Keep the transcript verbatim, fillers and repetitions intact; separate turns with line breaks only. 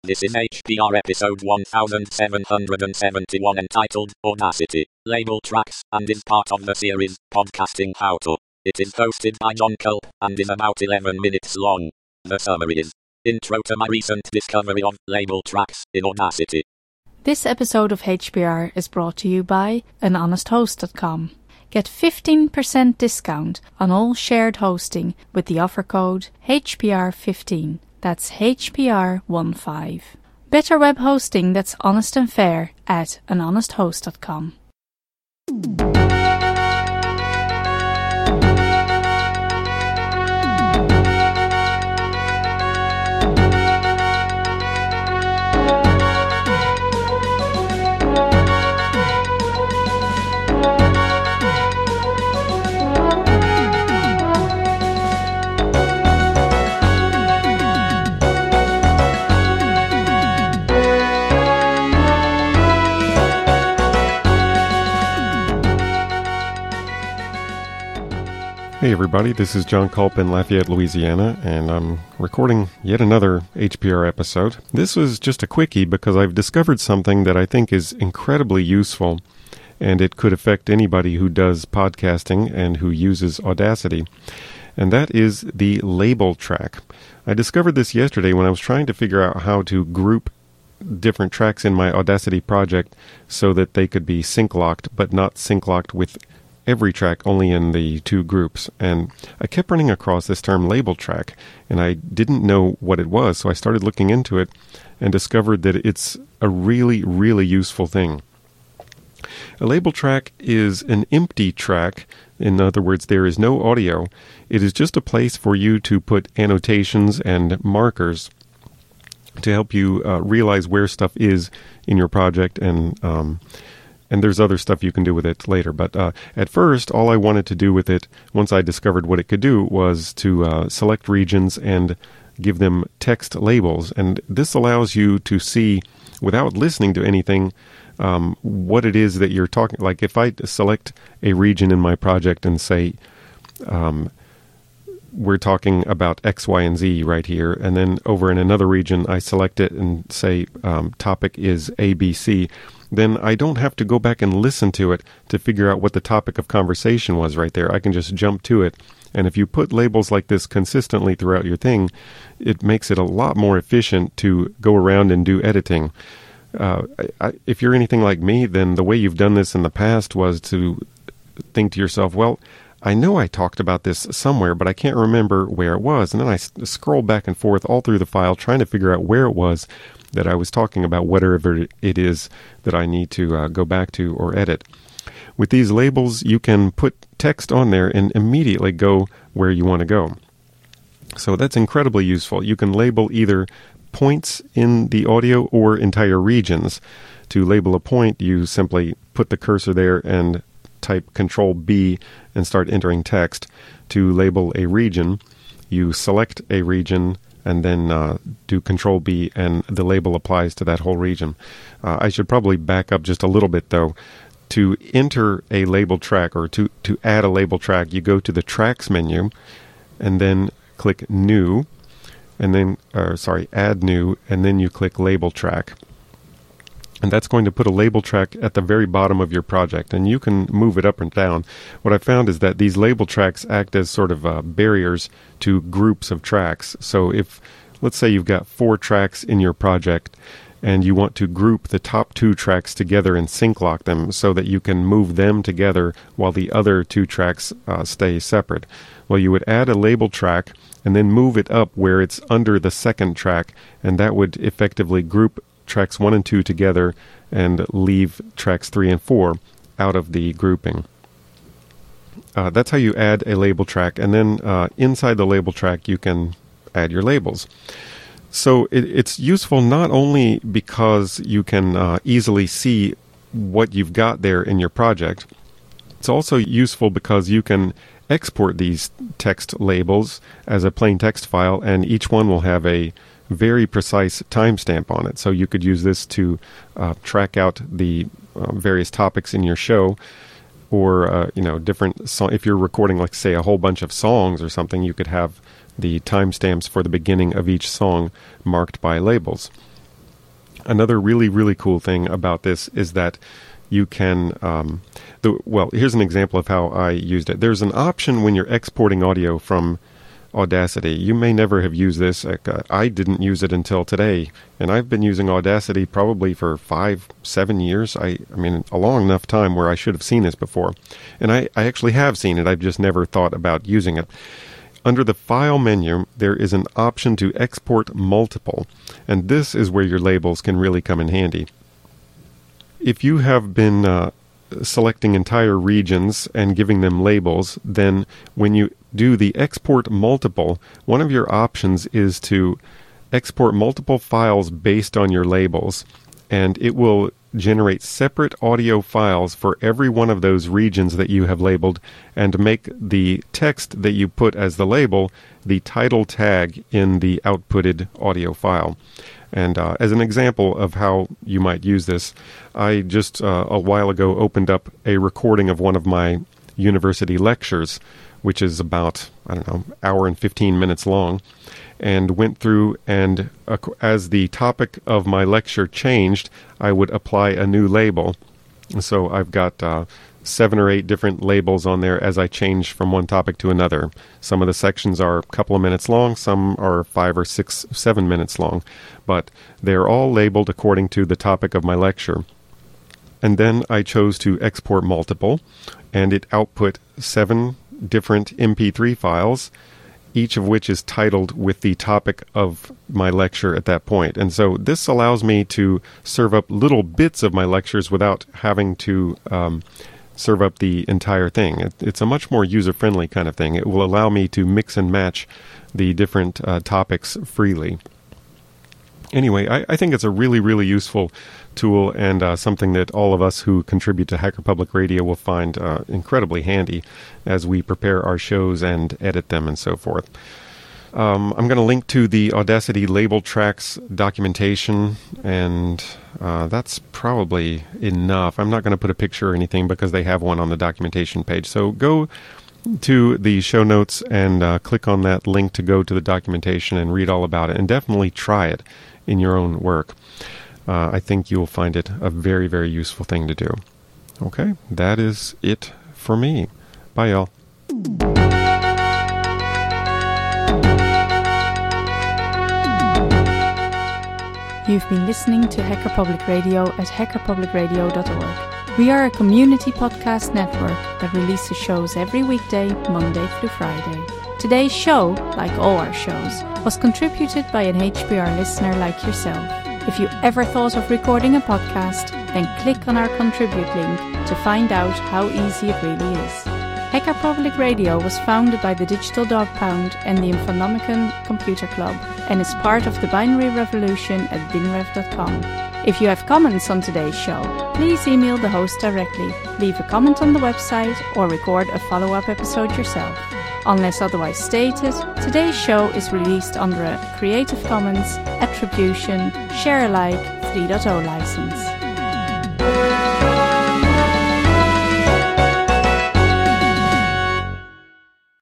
This is H P R episode one thousand seven hundred seventy-one entitled Audacity, Label Tracks, and is part of the series Podcasting How To. It is hosted by John Culp, and is about eleven minutes long. The summary is: Intro to my recent discovery of label tracks in Audacity.
This episode of H P R is brought to you by an honest host dot com. Get fifteen percent discount on all shared hosting with the offer code H P R fifteen. That's H P R fifteen. Better web hosting that's honest and fair at an honest host dot com.
Hey everybody, this is John Culp in Lafayette, Louisiana, and I'm recording yet another H P R episode. This was just a quickie because I've discovered something that I think is incredibly useful, and it could affect anybody who does podcasting and who uses Audacity, and that is the label track. I discovered this yesterday when I was trying to figure out how to group different tracks in my Audacity project so that they could be sync-locked, but not sync-locked with every track, only in the two groups. And I kept running across this term label track, and I didn't know what it was, so I started looking into it and discovered that it's a really, really useful thing. A label track is an empty track. In other words, there is no audio. It is just a place for you to put annotations and markers to help you uh, realize where stuff is in your project, and um, And there's other stuff you can do with it later. But uh, at first, all I wanted to do with it, once I discovered what it could do, was to uh, select regions and give them text labels. And this allows you to see, without listening to anything, um, what it is that you're talking. Like if I select a region in my project and say, um, we're talking about X, Y, and Z right here, and then over in another region, I select it and say um, topic is A, B, C, then I don't have to go back and listen to it to figure out what the topic of conversation was right there. I can just jump to it. And if you put labels like this consistently throughout your thing, it makes it a lot more efficient to go around and do editing. Uh, I, I, if you're anything like me, then the way you've done this in the past was to think to yourself, well, I know I talked about this somewhere, but I can't remember where it was. And then I s- scroll back and forth all through the file trying to figure out where it was that I was talking about, whatever it is that I need to uh, go back to or edit. With these labels, you can put text on there and immediately go where you want to go. So that's incredibly useful. You can label either points in the audio or entire regions. To label a point, you simply put the cursor there and type Control B and start entering text. To label a region, you select a region and then uh, do Control B, and the label applies to that whole region. Uh, I should probably back up just a little bit, though. To enter a label track, or to, to add a label track, you go to the Tracks menu, and then click New, and then, or sorry, Add New, and then you click Label Track. And that's going to put a label track at the very bottom of your project, and you can move it up and down. What I found is that these label tracks act as sort of uh, barriers to groups of tracks. So if, let's say you've got four tracks in your project, and you want to group the top two tracks together and sync lock them so that you can move them together while the other two tracks uh, stay separate. Well, you would add a label track and then move it up where it's under the second track, and that would effectively group tracks one and two together and leave tracks three and four out of the grouping. Uh, that's how you add a label track, and then uh, inside the label track you can add your labels. So it, it's useful not only because you can uh, easily see what you've got there in your project, it's also useful because you can export these text labels as a plain text file, and each one will have a very precise timestamp on it. So you could use this to uh, track out the uh, various topics in your show, or uh, you know, different so- if you're recording, like say, a whole bunch of songs or something, you could have the timestamps for the beginning of each song marked by labels. Another really, really cool thing about this is that you can, um, the, well, here's an example of how I used it. There's an option when you're exporting audio from Audacity. You may never have used this. I didn't use it until today, and I've been using Audacity probably for five, seven years. I, I mean, a long enough time where I should have seen this before. And I, I actually have seen it. I've just never thought about using it. Under the File menu, there is an option to export multiple, and this is where your labels can really come in handy. If you have been uh, selecting entire regions and giving them labels, then when you do the export multiple, one of your options is to export multiple files based on your labels, and it will generate separate audio files for every one of those regions that you have labeled, and make the text that you put as the label the title tag in the outputted audio file. And uh, as an example of how you might use this, I just uh, a while ago opened up a recording of one of my university lectures, which is about, I don't know, hour and fifteen minutes long, and went through and uh, as the topic of my lecture changed, I would apply a new label. So I've got uh, seven or eight different labels on there as I change from one topic to another. Some of the sections are a couple of minutes long, some are five or six, seven minutes long, but they're all labeled according to the topic of my lecture. And then I chose to export multiple, and it output seven different M P three files, each of which is titled with the topic of my lecture at that point. And so this allows me to serve up little bits of my lectures without having to um, serve up the entire thing. It, it's a much more user-friendly kind of thing. It will allow me to mix and match the different uh, topics freely. Anyway, I, I think it's a really, really useful tool, and uh, something that all of us who contribute to Hacker Public Radio will find uh, incredibly handy as we prepare our shows and edit them and so forth. Um, I'm going to link to the Audacity label tracks documentation, and uh, that's probably enough. I'm not going to put a picture or anything because they have one on the documentation page. So go to the show notes and uh, click on that link to go to the documentation and read all about it, and definitely try it in your own work. Uh, I think you'll find it a very, very useful thing to do. Okay, that is it for me. Bye, y'all.
You've been listening to Hacker Public Radio at hacker public radio dot org. We are a community podcast network that releases shows every weekday, Monday through Friday. Today's show, like all our shows, was contributed by an H P R listener like yourself. If you ever thought of recording a podcast, then click on our Contribute link to find out how easy it really is. Hacker Public Radio was founded by the Digital Dog Pound and the Infonomicon Computer Club, and is part of the Binary Revolution at binrev dot com. If you have comments on today's show, please email the host directly, leave a comment on the website, or record a follow-up episode yourself. Unless otherwise stated, today's show is released under a Creative Commons Attribution Share Alike three point oh license.